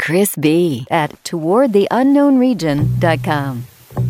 Chris B. at towardtheunknownregion.com.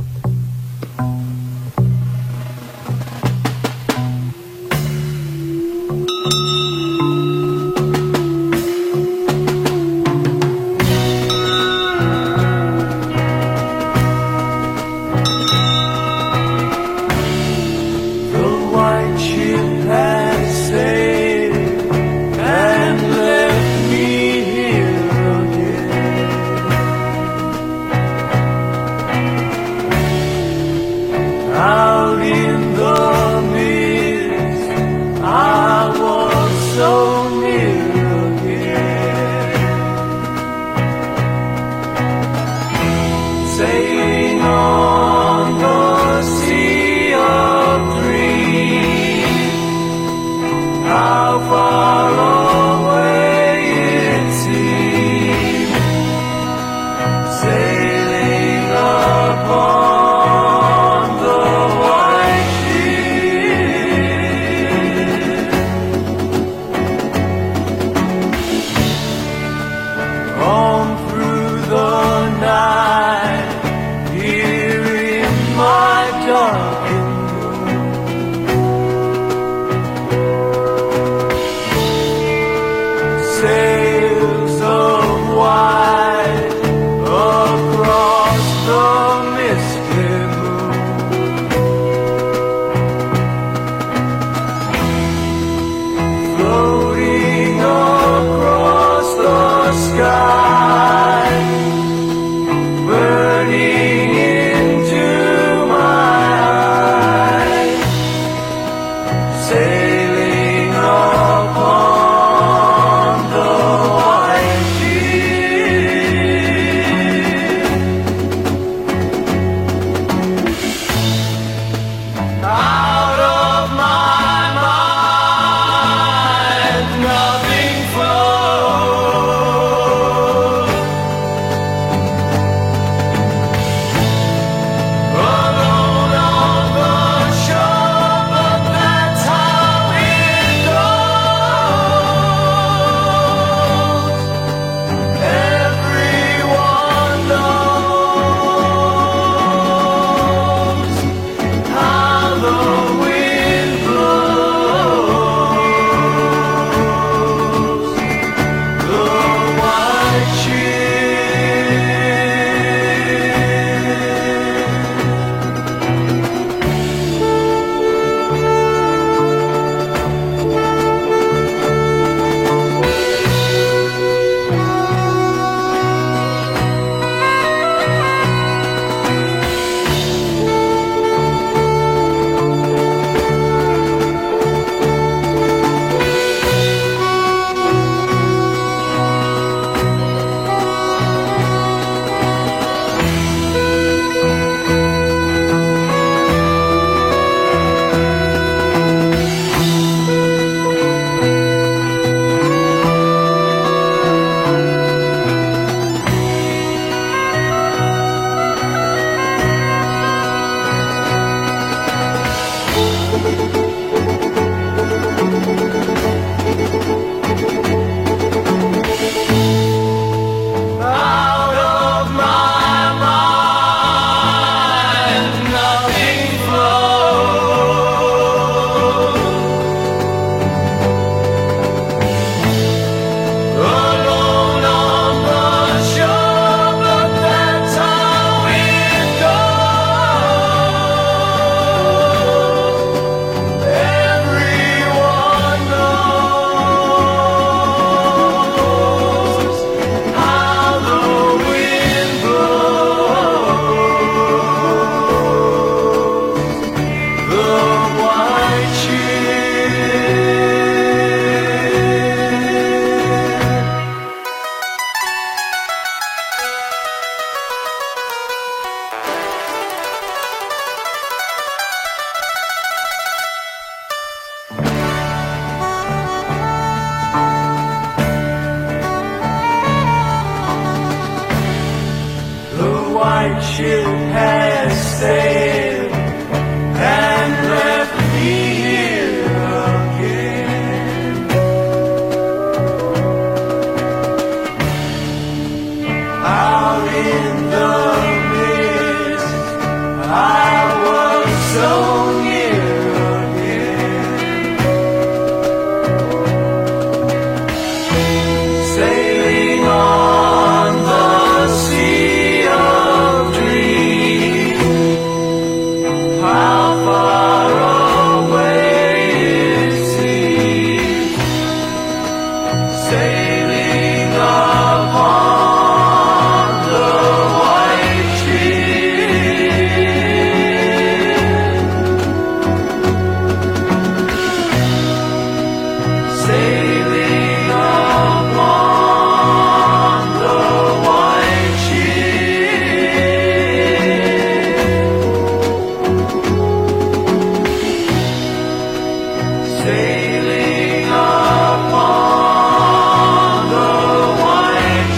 white ship has sailed and left me here again. out in the mist. I was so near again, sailing on the sea of dreams. How far away it seems, sailing upon the white stream, sailing upon the white stream, sailing upon the white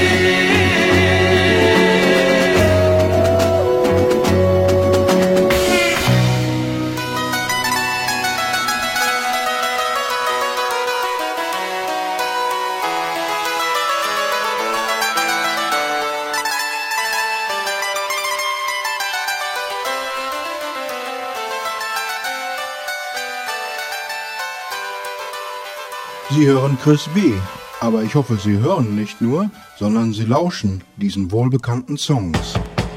Sie hören Chris W., aber ich hoffe, Sie hören nicht nur, sondern Sie lauschen diesen wohlbekannten Songs.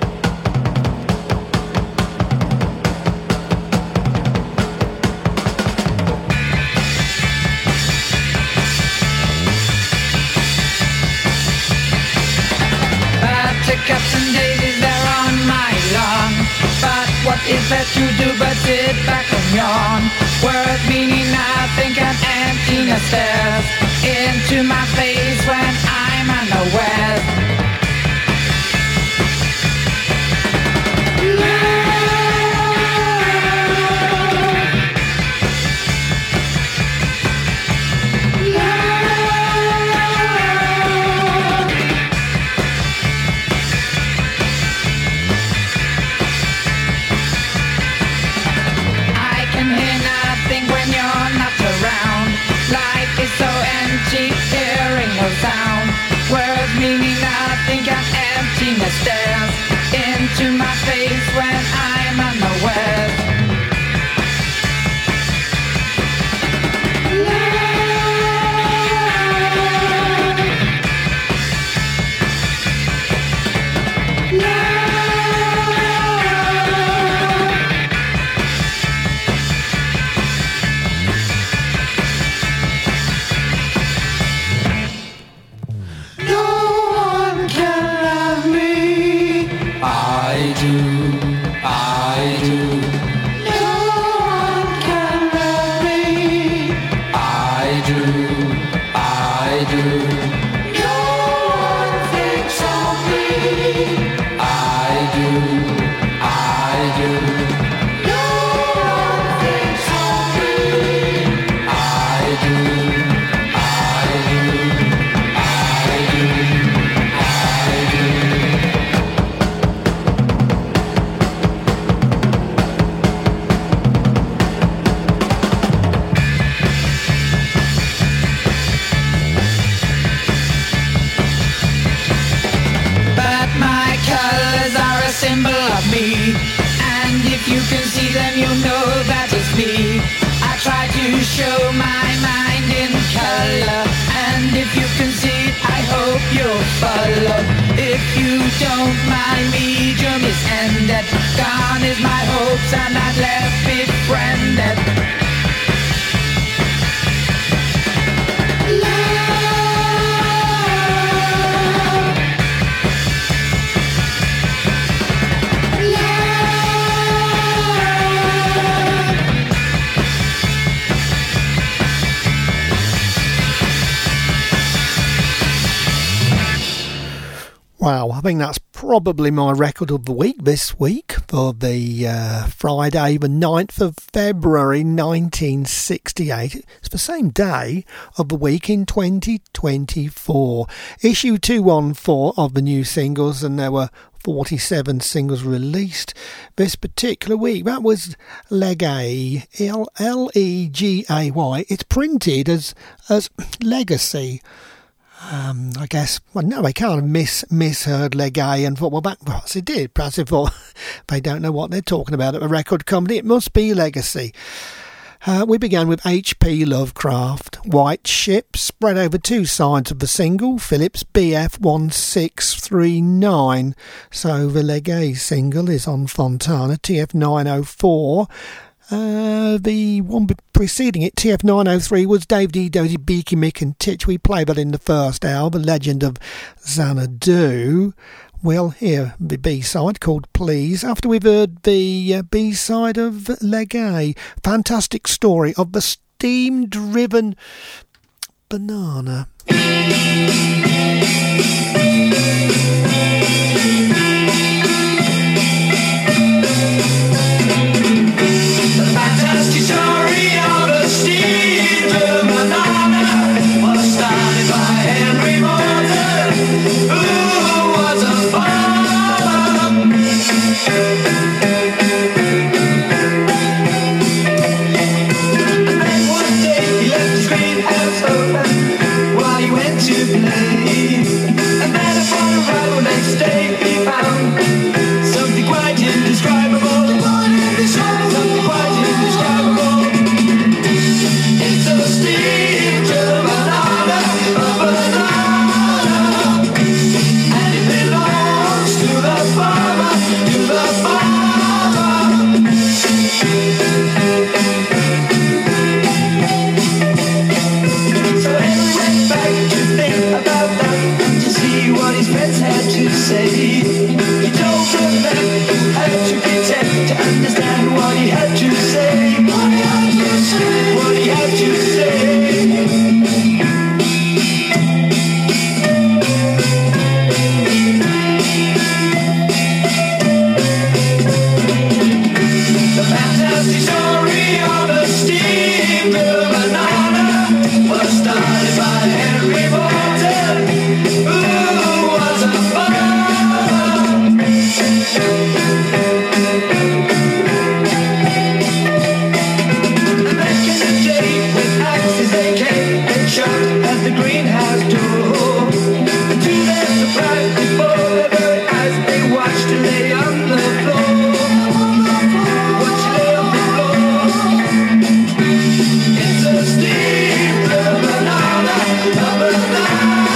Buttercups and daisies, they're on my lawn. But what is there to do but sit back and yawn? Words meaning nothing can emptiness stares into my face when I'm unaware. I can hear nothing when you're not around. Life is so empty, hearing no sound. Words meaning nothing, can emptiness stares into my face when I'm unaware. No one can love me. I do, I do. No one can love me. I do, I do. No one thinks of me. I do, I do. No one thinks of me. I do, I do. I do, I do. But my colors are a symbol of me, and if you can see them, you know that it's me. I try to show my mind in color, and if you can see it, I hope you'll follow. If you don't, my medium is ended. Gone is my hopes, and I've left befriended. Wow, I think that's probably my record of the week this week for the Friday, the 9th of February 1968. It's the same day of the week in 2024. Issue 214 of the new singles, and there were 47 singles released this particular week. That was Legay, Legay. It's printed as Legacy. I guess, well, no, they can't have misheard Legay and thought, well, perhaps it did. Perhaps they thought they don't know what they're talking about at the record company. It must be Legacy. We began with H.P. Lovecraft, White Ship, spread over two sides of the single, Philips BF 1639. So the Legay single is on Fontana, TF 904. The one preceding it, TF 903, was Dave D, Dozy, Beaky, Mick and Titch. We played that in the first hour, The Legend of Xanadu. We'll hear the B-side called Please after we've heard the B-side of Legay. Fantastic story of the steam-driven banana. Fantastic story of a steam-driven banana was started by Henry Morton, who was a farmer. And then one day he left his greenhouse open while he went to play. And then upon arrival next day he found something quite indescribable. Something quite indescribable. It's a steam-driven banana, a banana, and it belongs to the farmer, to the farmer. So Henry went back to think about that, to see what his friends had to say. He told them that he had to pretend to understand what he had to say. What he had to say. What he had to say. The fantastic story of a steam-driven banana was started by Henry Morton, who was a farmer. And back in the day, with axes they came and shot at the greenhouse door. And to their surprise, before their very eyes, they watched her lay on the floor. Watched her lay on the floor. It's a steam-driven banana, a banana,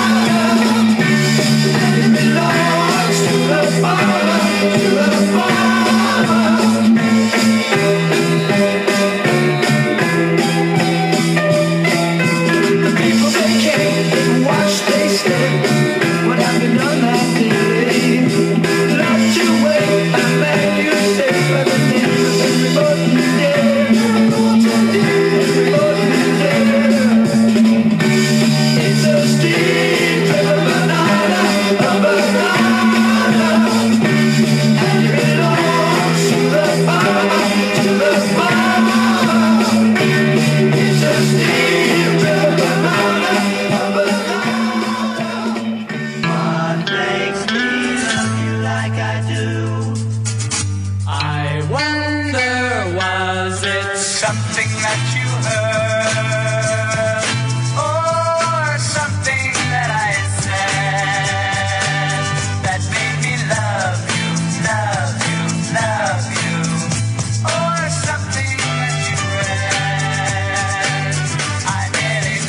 and it belongs to the farmer, to the farmer. The people they came, they watched, they stared. What happened on that day? Not to wait, a man you say by the name of Henry Morton dead. Henry Morton dead. It's a steam-driven banana, a banana, and it belongs to the farmer, to the farmer. It's a steam-driven banana, a banana. What makes me love you like I do? I wonder, was it something that you heard, or something that I said that made me love you, love you, love you, or something that you read? I nearly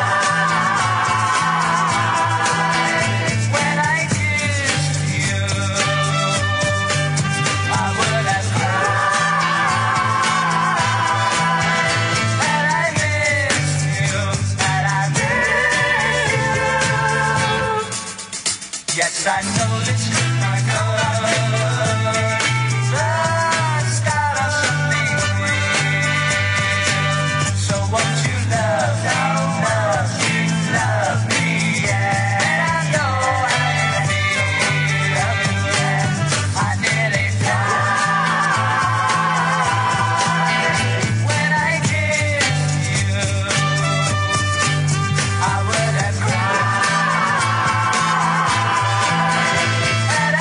died when I kissed you. I would have cried had I missed you, had I missed you. Yes, I know this is my love, the start of something real. So won't you love me, love me, yeah. And I know how you feel, yeah. I nearly died when I kissed you. I would have cried had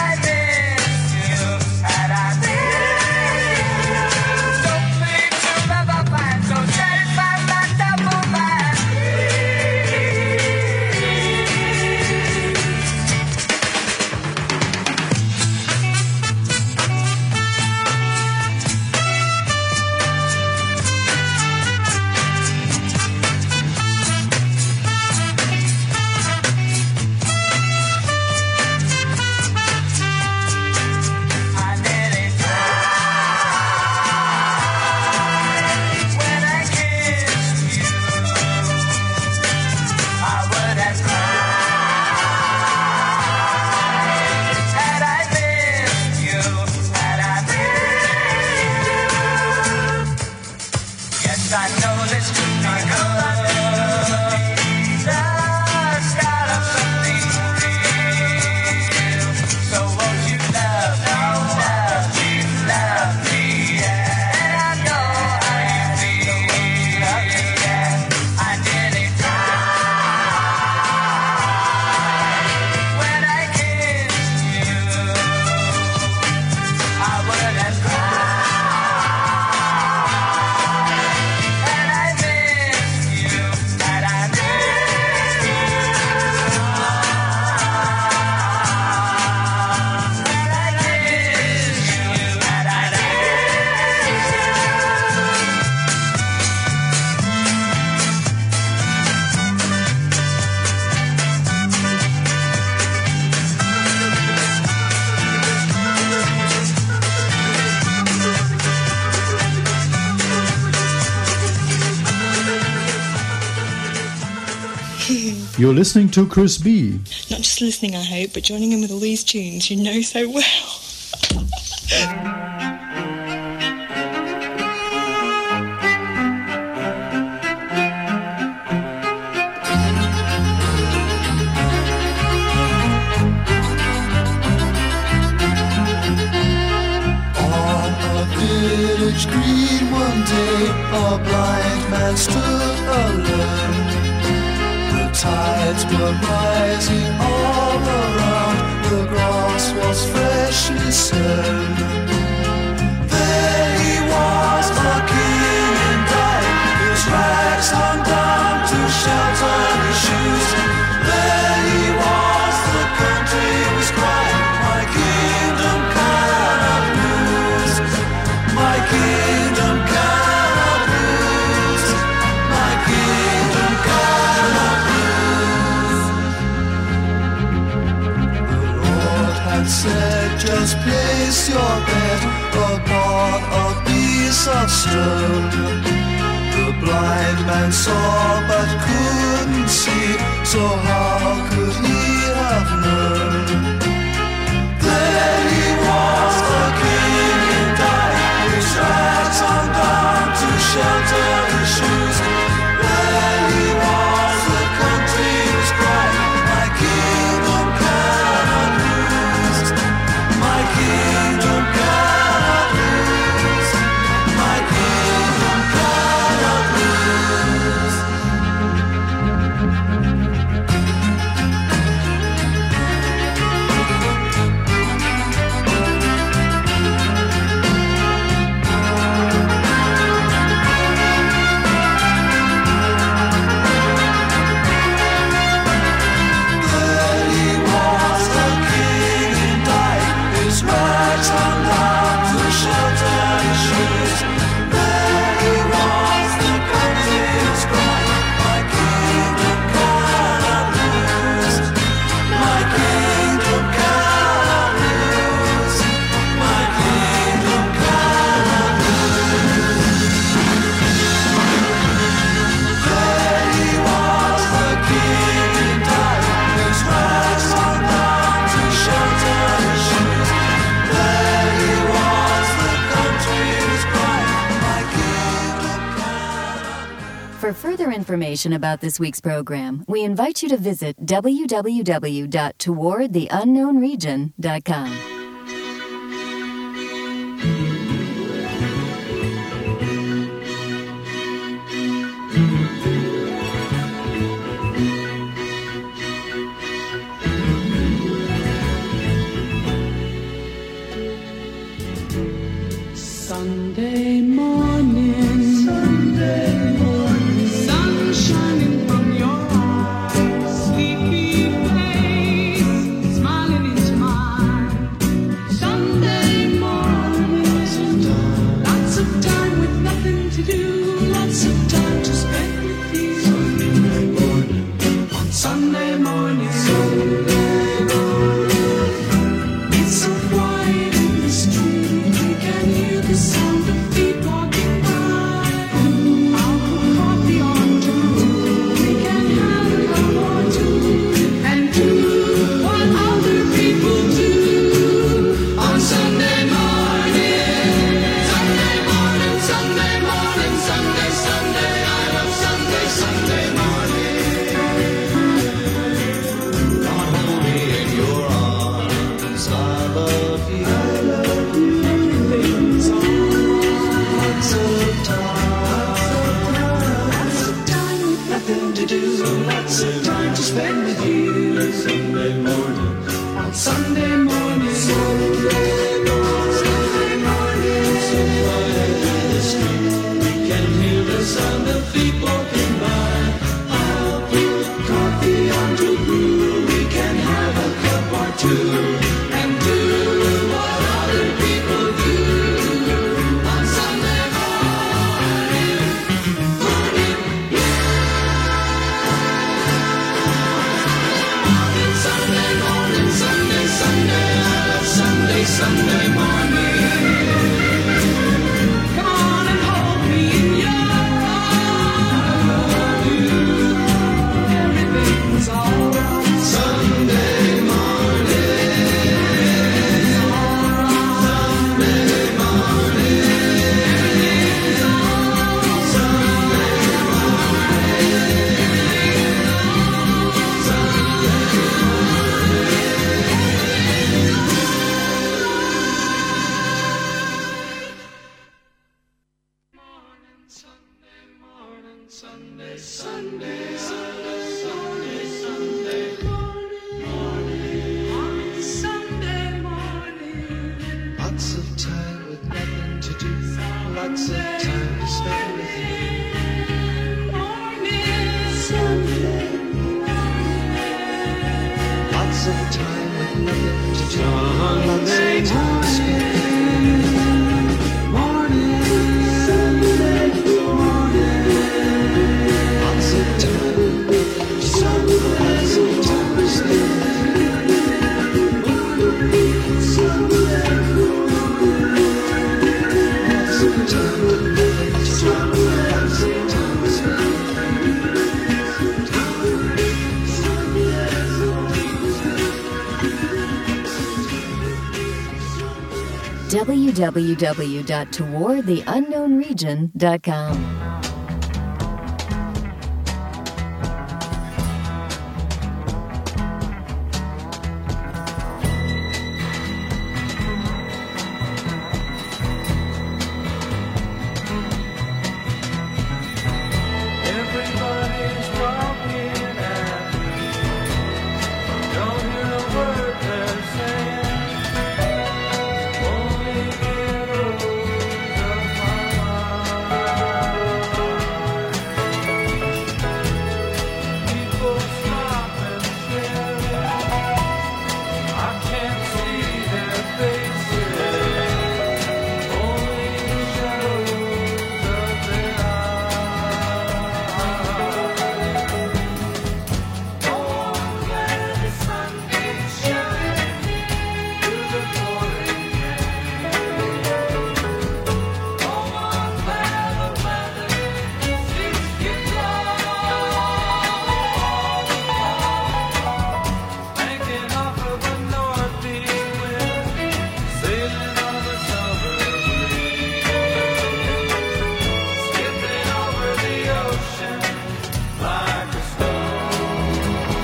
You're listening to Chris B. Not just listening, I hope, but joining in with all these tunes you know so well. Village green one day, a blind man stood alone. The tides were rising all around, the grass was freshly sown. There he was, a king in dying, his rags hung down to shelter his shoes. There he was, the country was crying, my kingdom cannot lose. My kingdom cannot lose. My kingdom cannot lose. The Lord had said, just place your bed upon a piece of stone. The blind man saw but couldn't see, so how could he have known? There he was, the king in dying, his rags hung down to shelter his shoes. There he was, the country was crying, my kingdom cannot lose. My kingdom cannot lose. My kingdom cannot lose. There he was, the king in dying, his rags hung down to shelter his shoes. There he was, the country was crying, my kingdom cannot lose. My kingdom cannot lose. My kingdom cannot lose. There he was, the king in dying, his rags hung down to shelter his shoes. There he was, the country was crying, my kingdom cannot. For further information about this week's program, we invite you to visit www.towardtheunknownregion.com. Sunday morning, sun shining from your eyes, sleepy face smiling into mine. www.towartheunknownregion.com. Everybody's walking at me. Don't hear a word they're saying. Only echoes of my mind. People stop and stare. I can't see their faces. Only the shadows of their eyes. Oh, where the sun keeps shining through the pouring rain. Oh, where the weather seems to banking off of a northeast wind, sailing on the summer breeze, skipping over the ocean like a stone.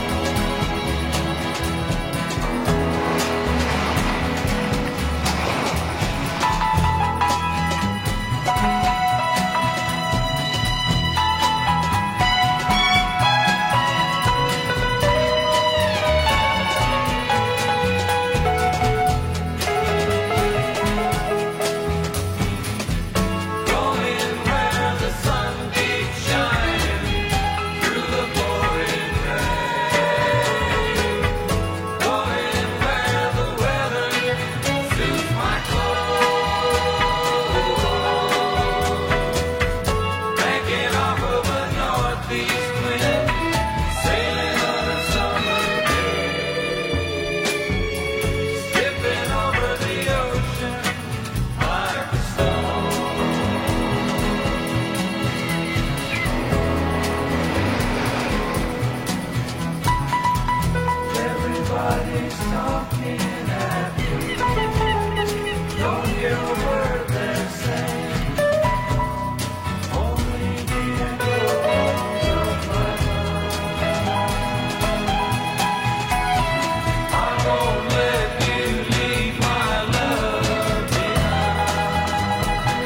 Going where the sun keeps shining through the pouring rain. Going where the weather suits my clothes. Banking off of a northeast wind, sailing on a summer day, skipping over the ocean like a stone. Everybody's talking at me. Don't hear a word they're saying. Only the echoes of my mind. I won't let you leave my love behind.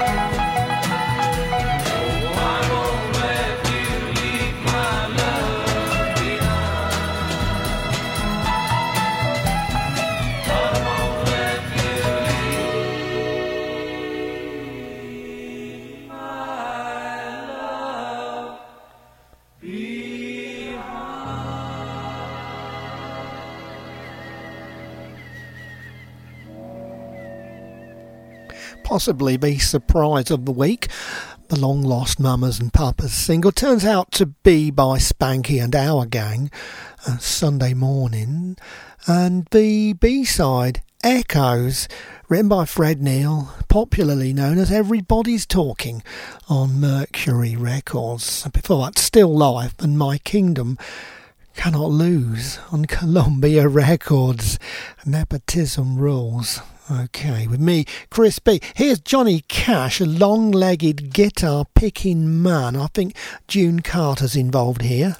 Oh, I won't let you leave my love behind. I won't let you leave my love Possibly be surprise of the week. The Long Lost Mamas and Papas single turns out to be by Spanky and Our Gang, Sunday Morning, and the B-side, Echoes, written by Fred Neil, popularly known as Everybody's Talking, on Mercury Records. Before that, Still Life and My Kingdom Cannot Lose on Columbia Records. Nepotism rules. Okay, with me, Chris B. Here's Johnny Cash, a long-legged guitar-picking man. I think June Carter's involved here.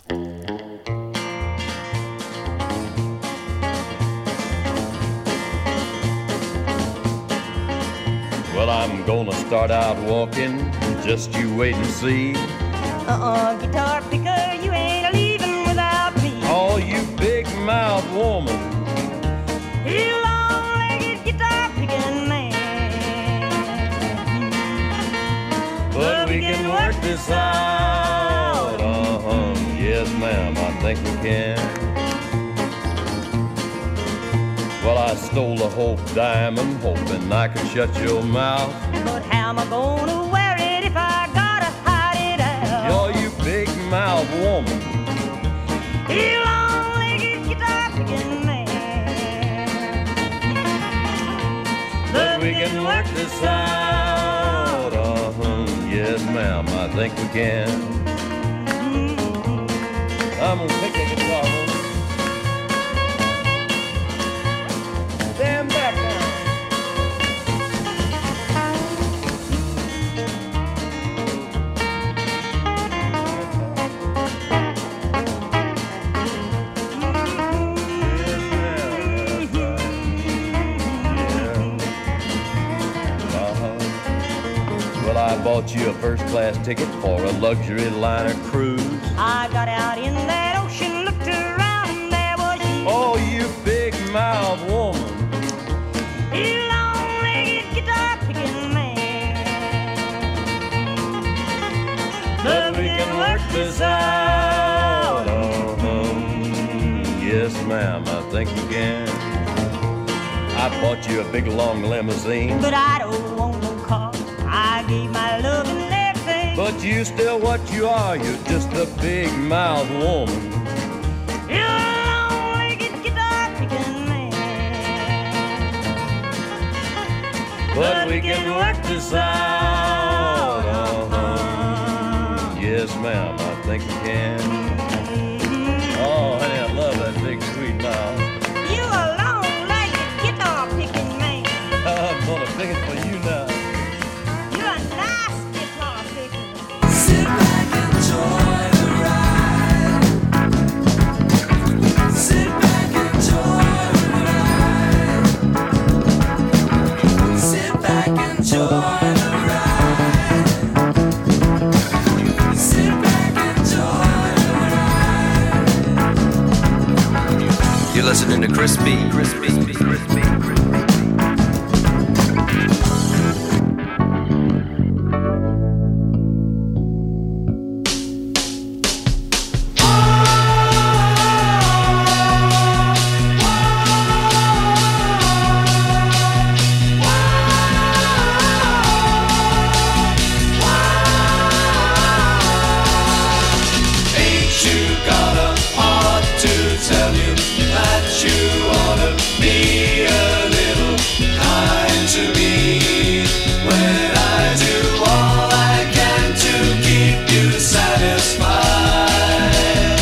Well, I'm gonna start out walking, just you wait and see. Guitar picker, you ain't leaving without me. Oh, you big mouth woman. You long-legged guitar picking man. But we can work this out. Yes, ma'am, I think we can. Well, I I stole a Hope diamond, hoping I could shut your mouth. But how am I gonna wear it if I gotta hide it out? You're you big mouth woman. You long-legged guitar-picking man. But we can work this out. Yes, ma'am, I think we can. I'm gonna pick the guitar up. Stand back now. Well, I bought you a first-class ticket for a luxury liner cruise. I got out in that ocean, looked around, and there was you. Oh, you big mouth woman. You long-legged guitar-picking man. But we can work this out. Yes, ma'am, I think we can. I bought you a big long limousine. But I don't want no car. I gave my love and everything. But you still what you are, you're just a big mouth woman. You're a long-legged guitar-picking man. But we can work this out. Yes, ma'am, I think we can. Oh, honey, I love that big sweet mouth. You a long-legged guitar-picking man. I'm gonna pick it for you now. You're a nice guitar-picker. Sit back, enjoy the ride. Sit back, enjoy the ride. Sit back, enjoy the ride. Sit back, enjoy the ride. You're listening to Chris B. Chris B. Chris B. Ain't you got a heart to tell you that you ought to be a little kind to me when I do all I can to keep you satisfied?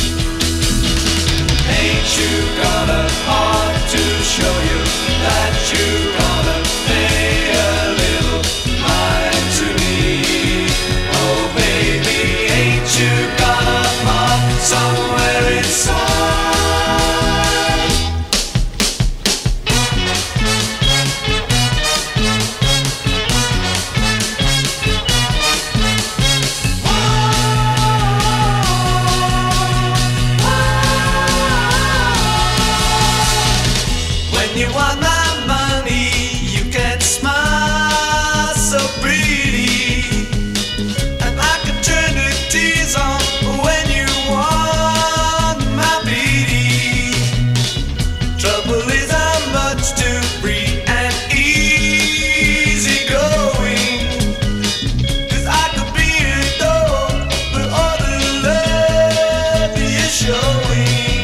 Ain't you got a heart to show you that you gotta pay a little mind to me? Oh baby, ain't you got a heart somewhere inside? When you want my money, you can smile so pretty, and I can turn the tears on when you want my pity. Trouble is I'm much too free and easy going, 'cause I could be adored for all the love you're showing.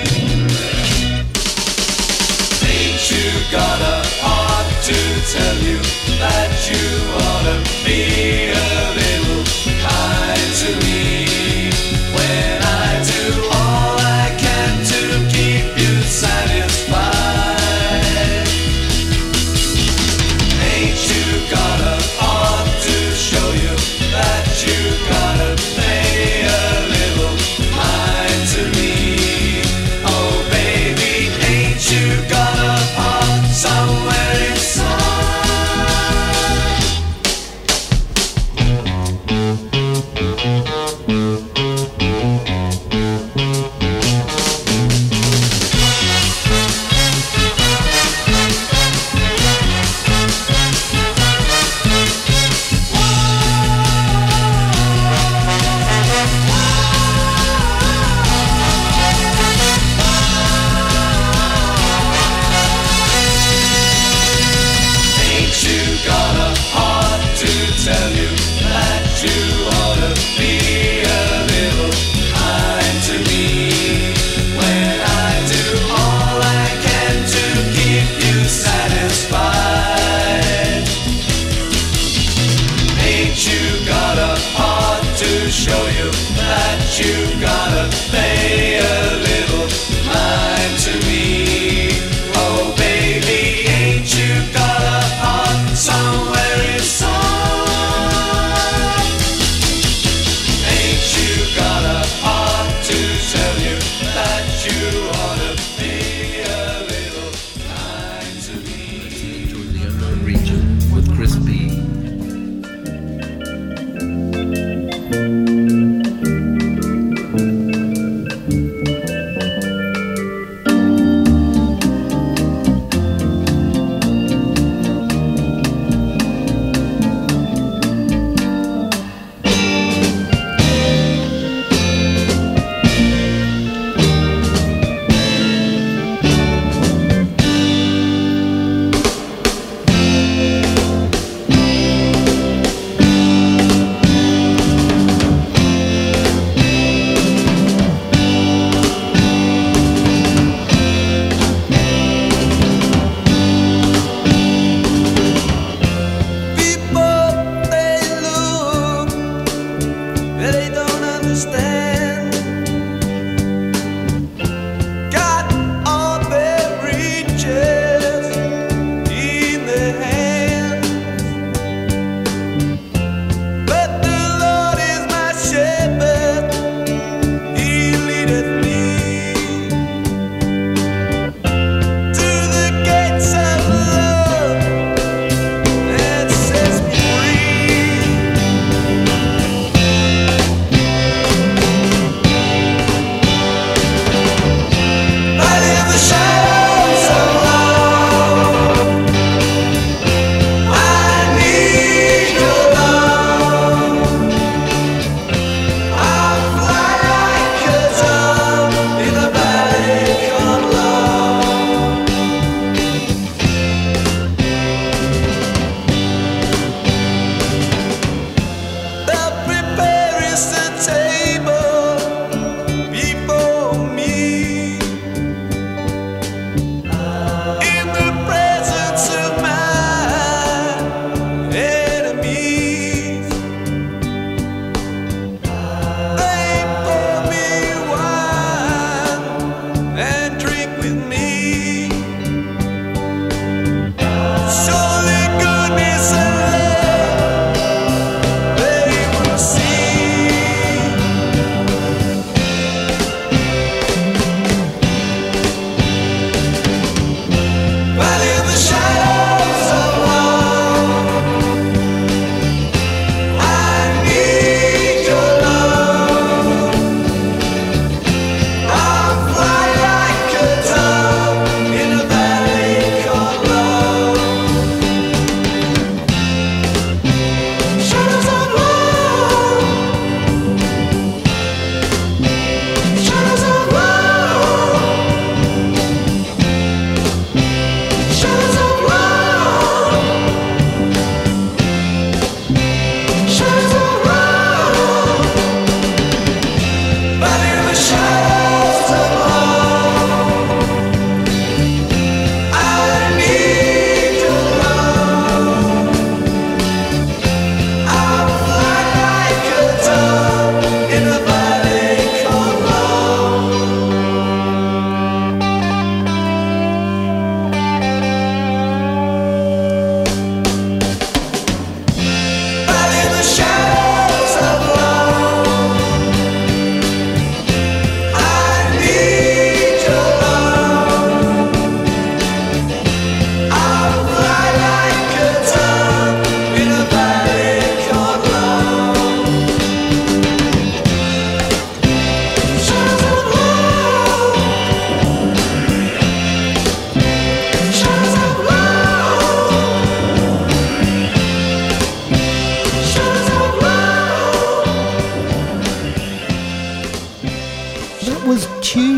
Ain't you got a heart to tell you that you ought to be a little kind to me when I do all I can to keep you satisfied? Ain't you got a heart to show you that you gotta pay a little mind to me? Oh baby, ain't you got a heart somewhere inside?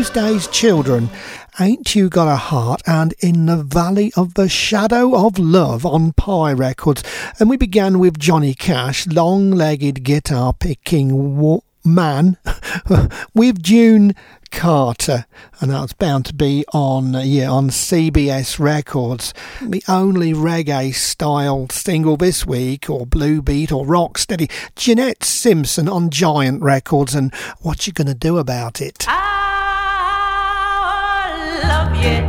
Tuesday's Children, Ain't You Got a Heart, and In the Valley of the Shadow of Love on Pie Records. And we began with Johnny Cash, Long-Legged Guitar Picking Man, with June Carter, and that's bound to be on CBS Records. The only reggae style single this week, or blue beat or rock steady, Jeanette Simpson on Giant Records, and What You Gonna Do About It? I love you.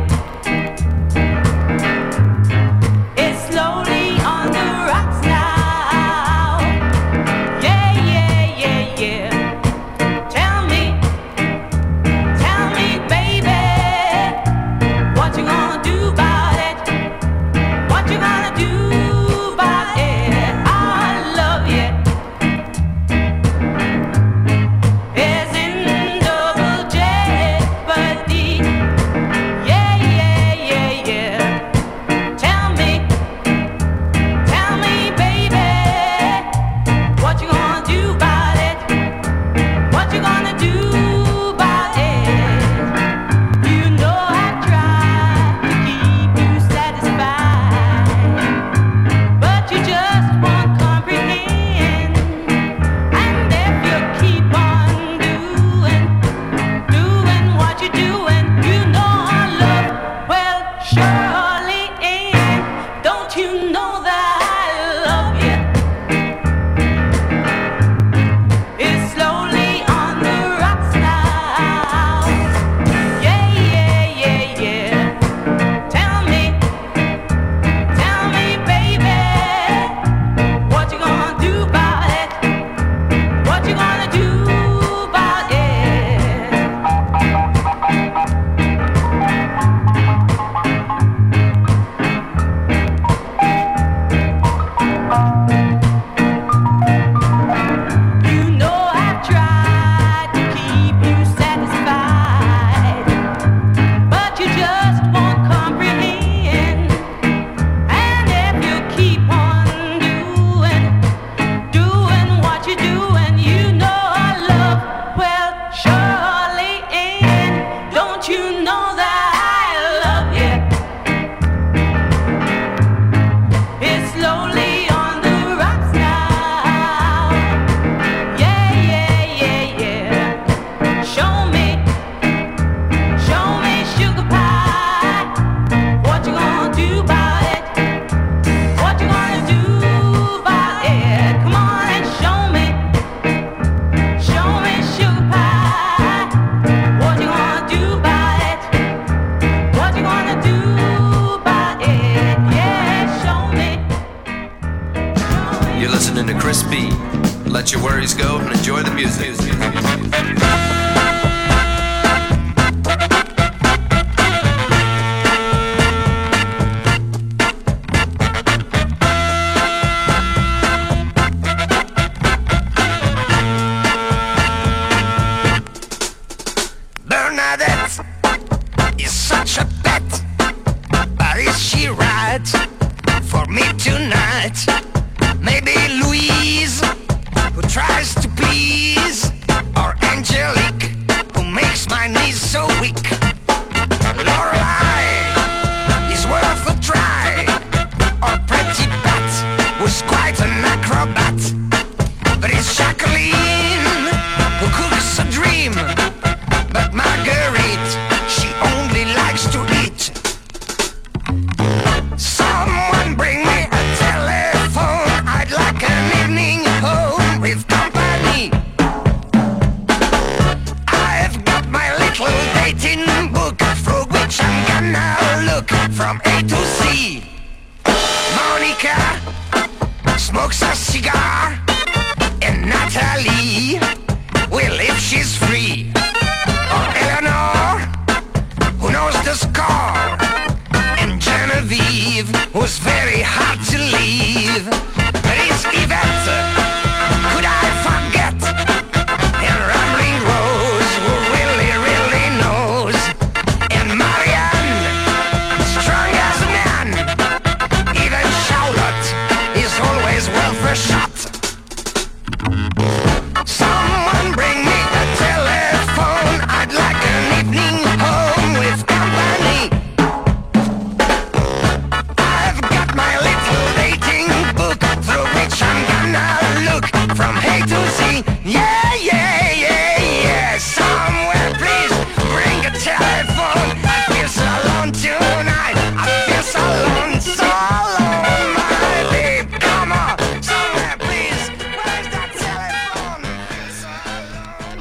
It's slowly on the rocks now. Yeah, yeah, yeah, yeah. Tell me, baby, what you gonna do about it? What you gonna do about it? I love you. It's in double jeopardy. Yeah, yeah, yeah, yeah. Tell me, baby, what you gonna do about it? What you gonna do about it? You know I tried to keep you satisfied, but you just won't comprehend. And if you keep on doing what you're doing, you know our love will surely end. Don't you know that I love you? It's slowly on the rocks now. Yeah, yeah, yeah, yeah. Tell me, baby, what you gonna do about it? What you gonna do about it? You know I tried to keep you satisfied, but you just won't comprehend. And if you keep on doing what you're doing, you know our love will surely end. Don't you know that I love you? It's slowly on the rocks now. Yeah, yeah, yeah, yeah. Show me, sugar pie. What you gonna do about it? What you gonna do about it? Come on and show me, sugar pie. What you gonna do about it? What you gonna do about it? Yeah, show me. You're listening to Chris B. Let your worries go and enjoy the music. Bernadette is such a pet, but is she right for me tonight? Maybe Louise, who tries to please, or Angelique, who makes my knees so weak. Lorelei is worth a try, or Pretty Pat, who's quite an acrobat. But it's Jacqueline, who cooks a dream. But Marguerite, she only likes to eat. Someone bring me a telephone. I'd like an evening home with company. I've got my little dating book, through which I'm gonna look from A to Z. Monica smokes a cigar, and Natalie will if she's free. Or Eleanor, who knows the score, and Genevieve, who's very hard to leave. But it's Yvette, could I forget? And Rambling Rose, who really, really knows. And Marianne, strong as a man. Even Charlotte is always worth a shot. Someone bring me a telephone. I'd like an evening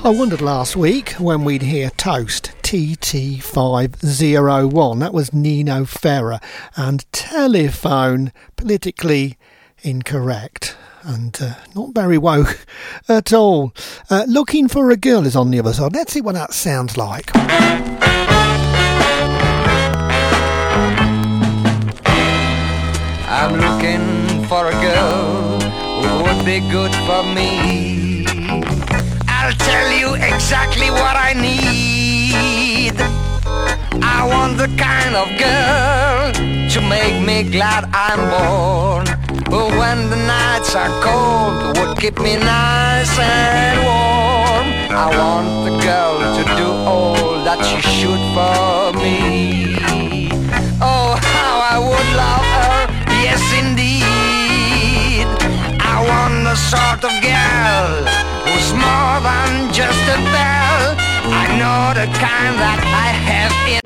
I wondered last week when we'd hear Toast, TT501. That was Nino Ferrer. And Telephone, politically incorrect. And not very woke at all. Looking for a Girl is on the other side. Let's see what that sounds like. I'm looking for a girl who would be good for me. I'll tell you exactly what I need. I want the kind of girl to make me glad I'm born, who when the nights are cold would keep me nice and warm. I want the girl to do all that she should for me. Oh, how I would love her, yes indeed. I want the sort of girl who's more than just a belle. I know the kind that I have in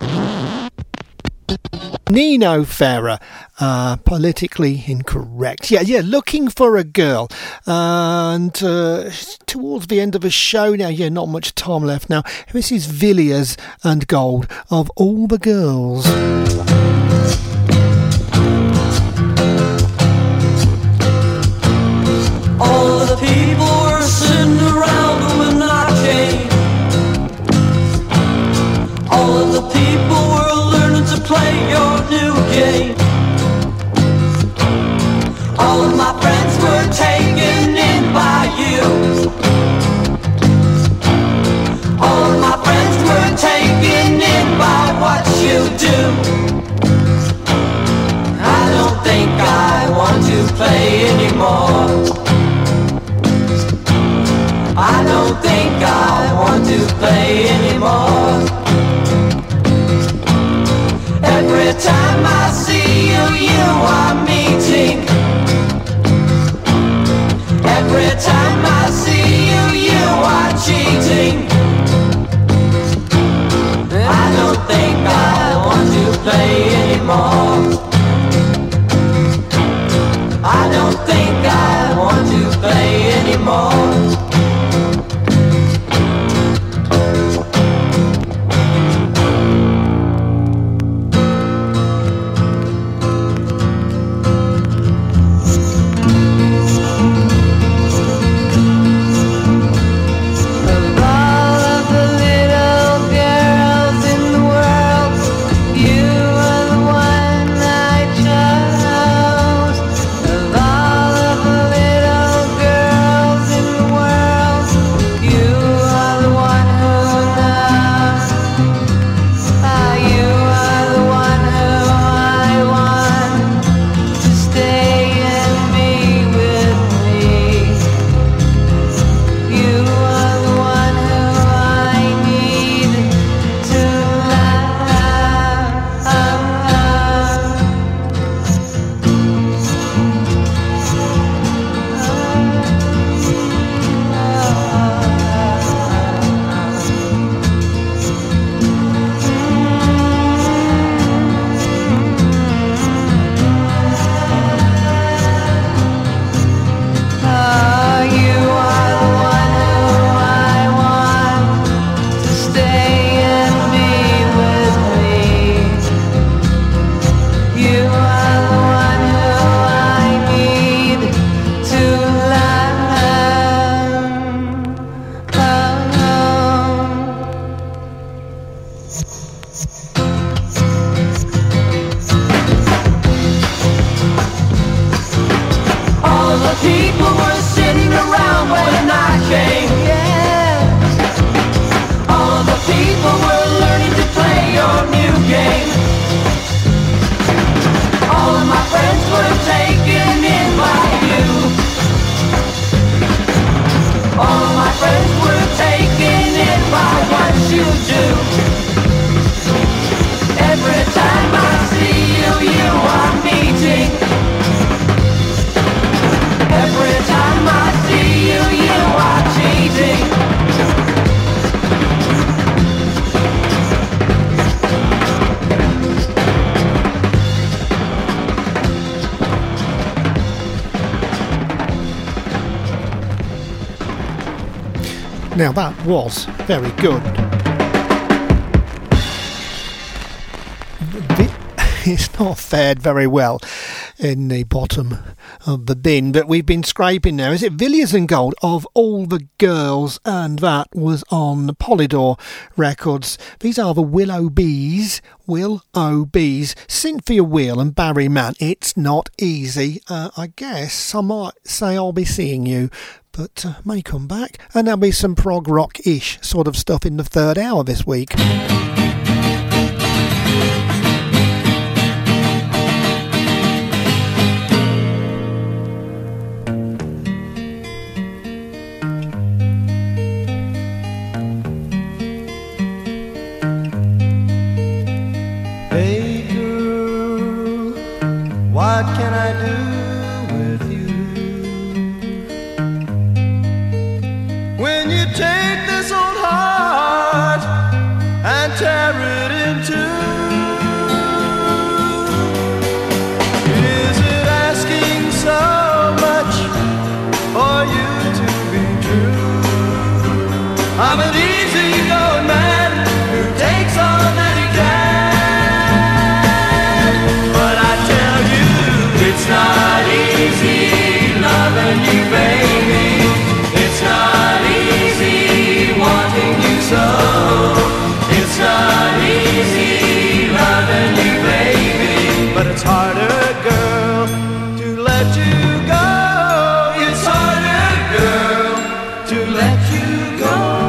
Nino Ferrer, politically incorrect. Yeah, looking for a girl. And towards the end of the show now, not much time left now. This is Villiers and Gold, Of All the Girls. All the people were sitting around when I came. All of the people were learning to play your new game. All of my friends were taken in by you. All of my friends were taken in by what you do. I don't think I want to play anymore. I don't think I want to play anymore. Every time I see you, you are meeting. Every time I see you, you are cheating. I don't think I want to play anymore. I don't think I want to play anymore. Now that was very good. It's not fared very well in the bottom of the bin, but we've been scraping now. Is it Villiers and Gold, Of All the Girls? And that was on Polydor Records. These are the Will O'Bees, Cynthia Wheel and Barry Mann. It's not easy. I guess some might say I'll be seeing you, but may come back. And there'll be some prog rock-ish sort of stuff in the third hour this week. Hey girl, what can I do with you? When you take this old heart and tear it in two, is it asking so much for you to be true? I'm an easygoing man who takes all that he can. It's not easy loving you, baby. It's not easy wanting you so. It's not easy loving you, baby. But it's harder, girl, to let you go. It's harder, girl, to let you go.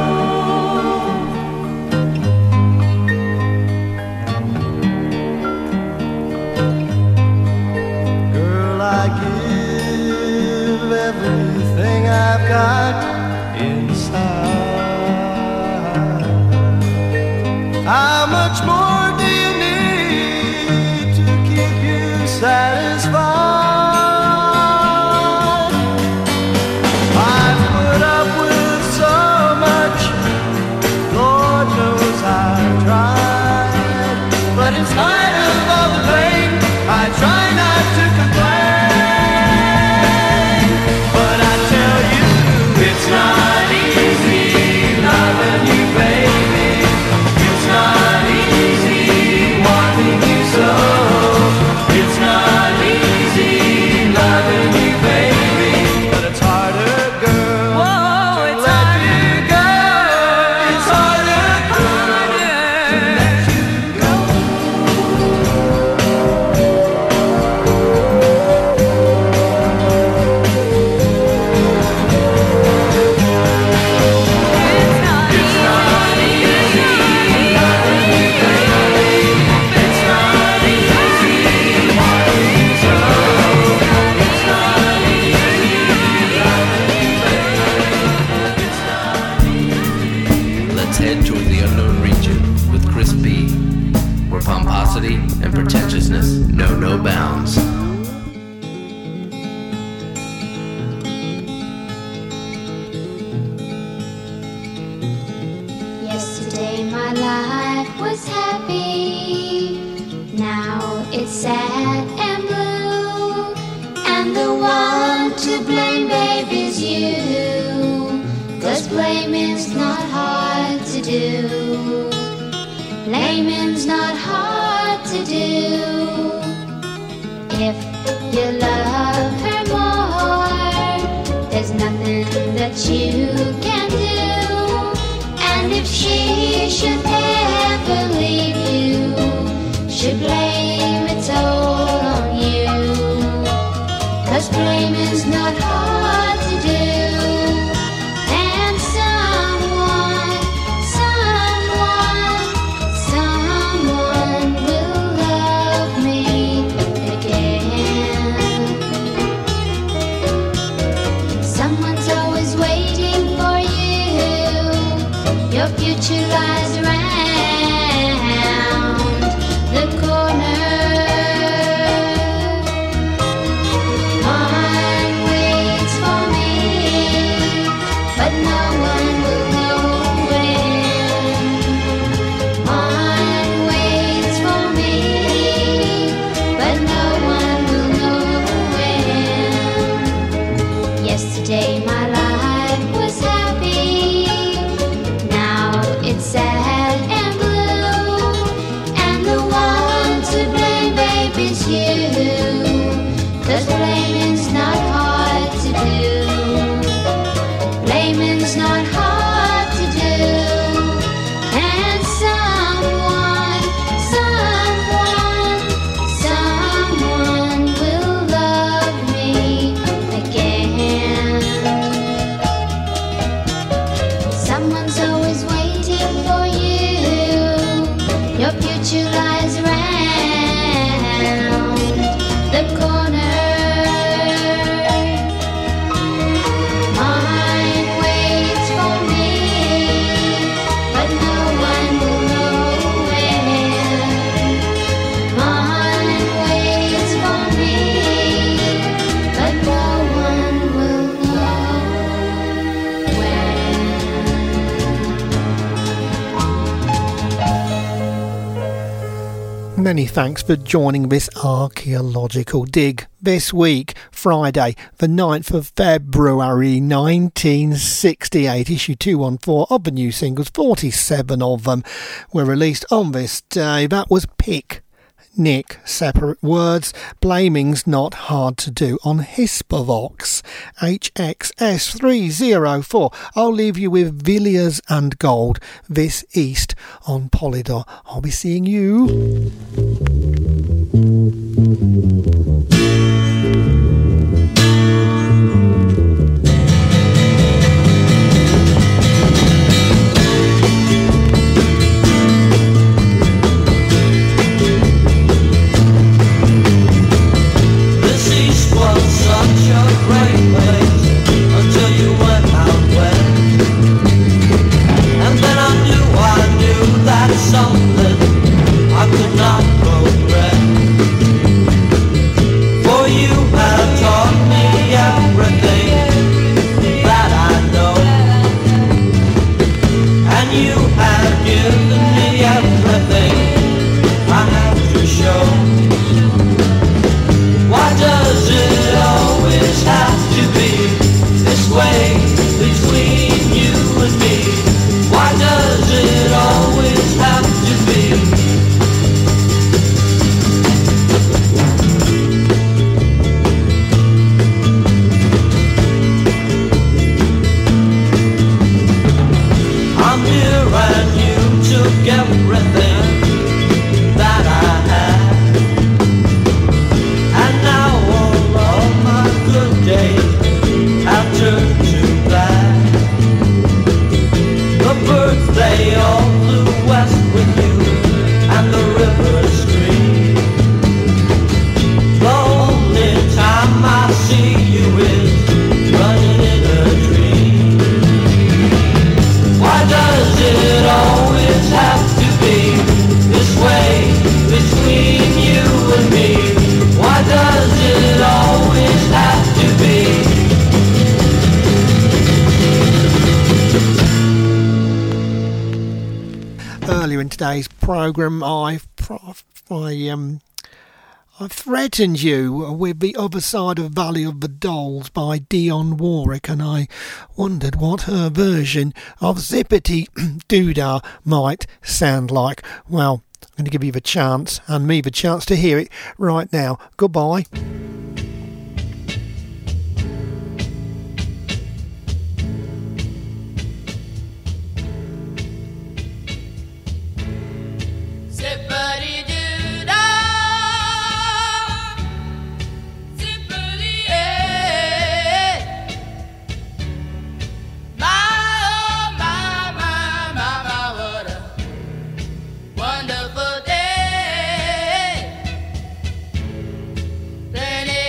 I give everything I've got inside. How much more do you need to keep you satisfied? I've put up with so much, Lord knows I've tried. But in spite of all the pain, I try not to complain. It's not easy loving you, baby. It's not easy wanting you so. It's not easy loving you, baby. But it's harder, girl, to let you go. It's harder, girl, to let you go. Pomposity and pretentiousness know no bounds. Yesterday my life was happy, now it's sad and blue, and the one to blame, babe, is you, 'cause blaming's not hard to do. Blaming's not hard to do. If you love her more, there's nothing that you can do. And if she should ever leave you, should blame it all on you. 'Cause blaming's not hard to do. And someone will love me again. Someone's always waiting for you. Your future lies around the corner. One way Many thanks for joining this archaeological dig this week, Friday, the 9th of February 1968. Issue 214 of the new singles, 47 of them were released on this day. That was Pick Nick, Separate Words, Blaming's Not Hard to Do on Hispavox, HXS 304. I'll leave you with Villiers and Gold, This East on Polydor. I'll be seeing you. Something I could not regret. For you have taught me everything that I know, and you have given me everything I have to show. Why does it always have to be this way between you and me? Why does it always have to be? I'm here and you took everything that I had, and now all of my good days have turned to bad. The birds, they all flew west with you, and the river stream. The only time I see you is running in a dream. Why does it always have to be this way between you and me? Why does it always have to be? Earlier in today's programme, I threatened you with The Other Side of Valley of the Dolls by Dionne Warwick, and I wondered what her version of Zippity Doodah might sound like. Well, I'm going to give you the chance, and me the chance to hear it right now. Goodbye. Wonderful day, plenty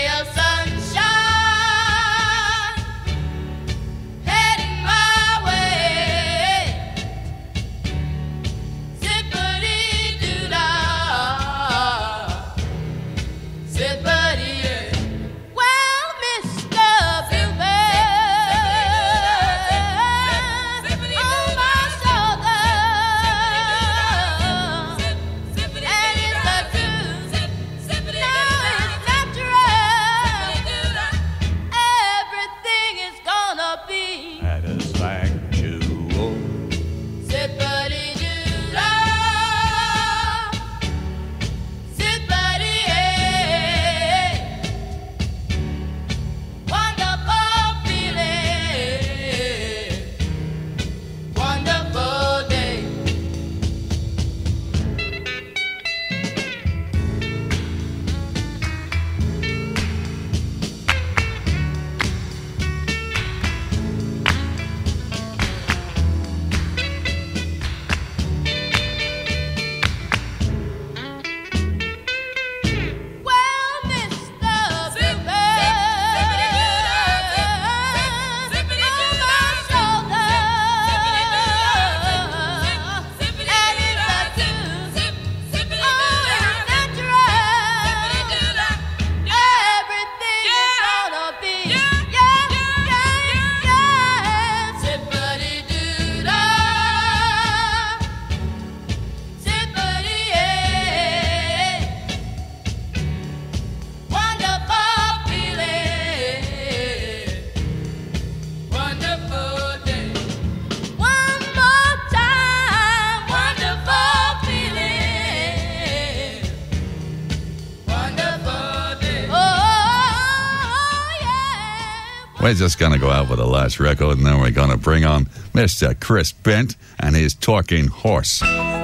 We're just going to go out with the last record, and then we're going to bring on Mr. Chris Bent and his Talking Horse.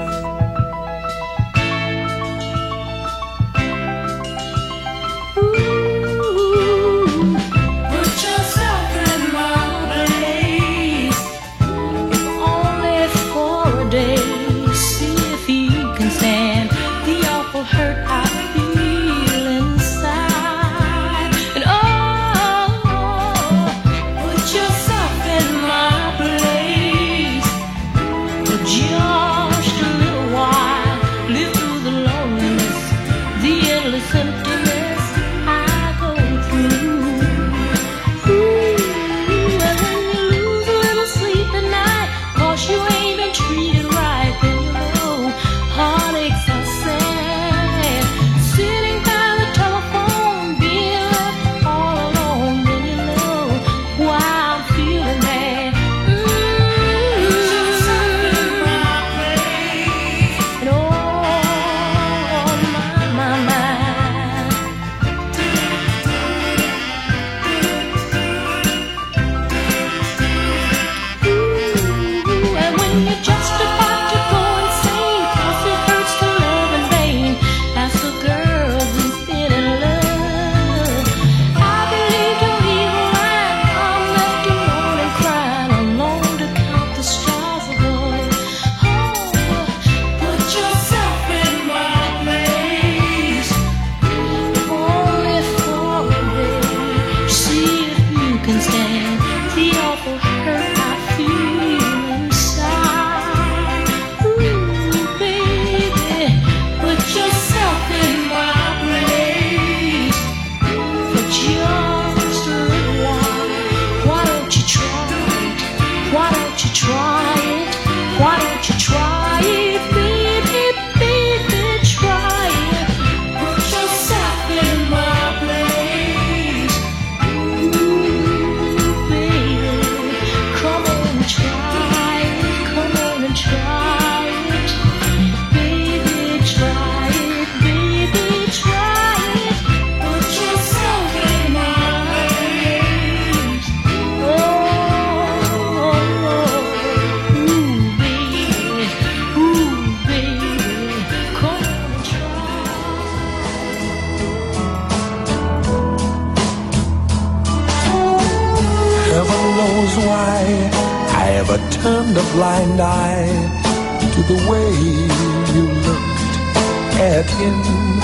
Turned a blind eye to the way you looked at him,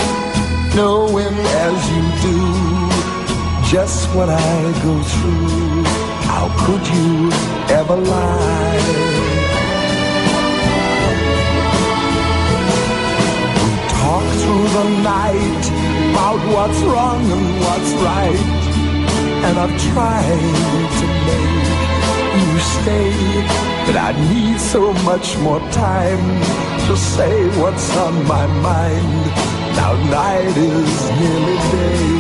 knowing as you do just what I go through. How could you ever lie? We talk through the night about what's wrong and what's right, and I've tried to make you stay, but I need so much more time to say what's on my mind. Now night is nearly day.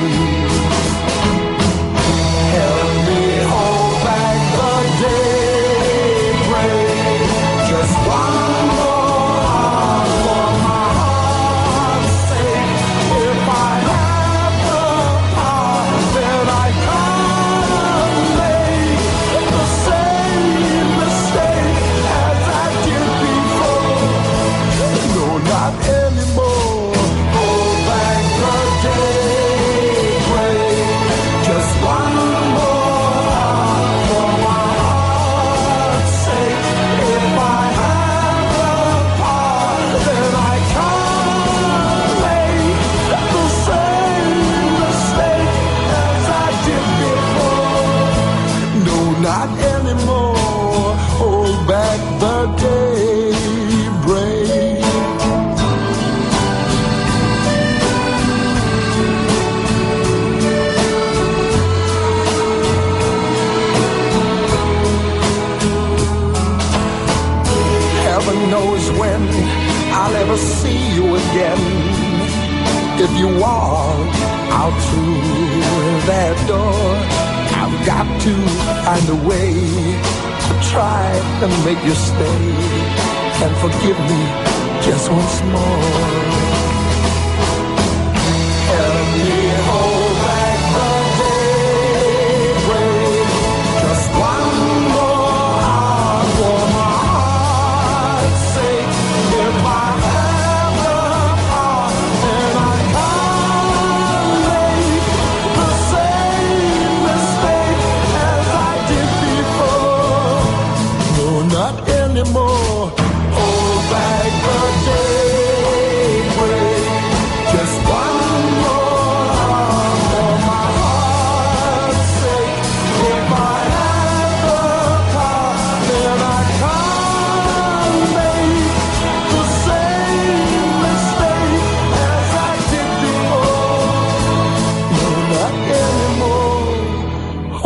Help me hold back the daybreak. Just one more hour for my heart's sake. If I have the power, then I gotta make the same mistake as I did before. No, not anymore. Hold back the daybreak. Just one more hour for my heart's sake. If I have the power, then I can't make the same mistake as I did before. No, not anymore. Hold back the daybreak. Heaven knows when I'll ever see you again. If you walk out through that door, I've got to find a way to try and make you stay and forgive me just once more. Help me hold back the daybreak.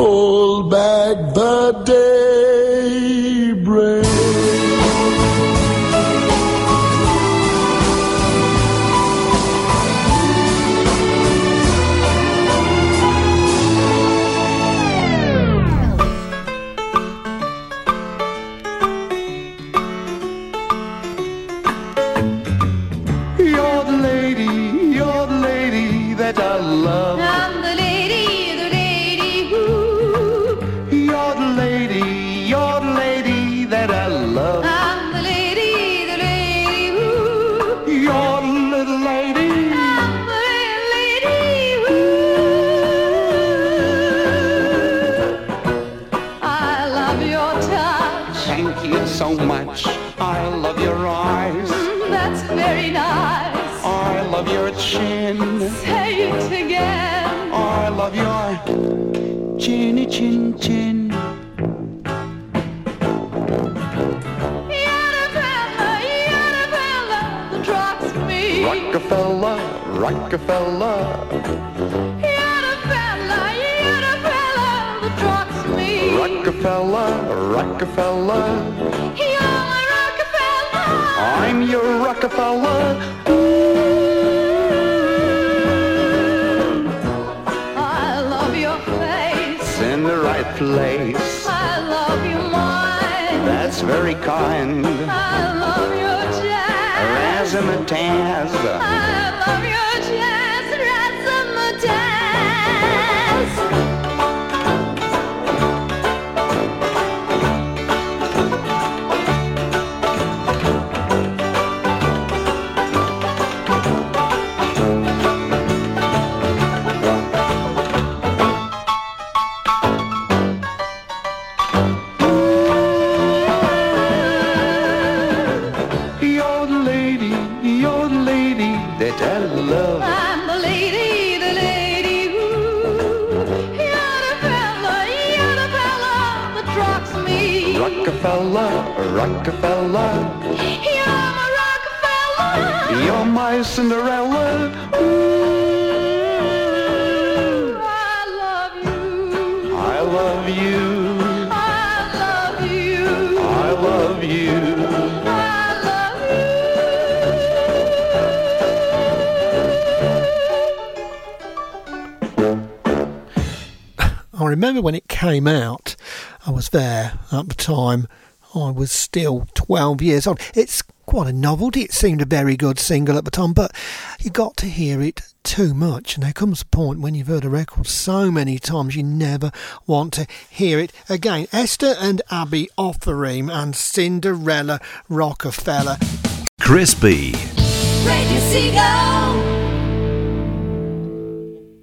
hold back the daybreak. You're the lady that I love. I'm the lady who. You're the lady that I love. I'm the lady who. You're the little lady. I'm the lady who. I love your touch. Thank you so much. I love your eyes. That's very nice. I love your chin. Say it again. I love your chinny chin chin. You're the fella that drops me. Rockefeller, Rockefeller. You're the fella that drops me. Rockefeller, Rockefeller. You're my Rockefeller. I'm your Rockefeller. I love your face. In the right place. I love your mind. That's very kind. I love your jazz. Razzmatazz. I love your jazz. Razzmatazz. You're the lady that I love. I'm the lady who. You're the fella that drops me. Rockefeller, Rockefeller. You're my Rockefeller. You're my Cinderella. Ooh, I love you. I love you. I love you. I love you. I remember when it came out, I was there at the time. I was still 12 years old. It's quite a novelty. It seemed a very good single at the time, but you got to hear it too much. And there comes a point when you've heard a record so many times, you never want to hear it again. Esther and Abby Offereem and Cinderella Rockefeller. Chris B. Radio Seagull.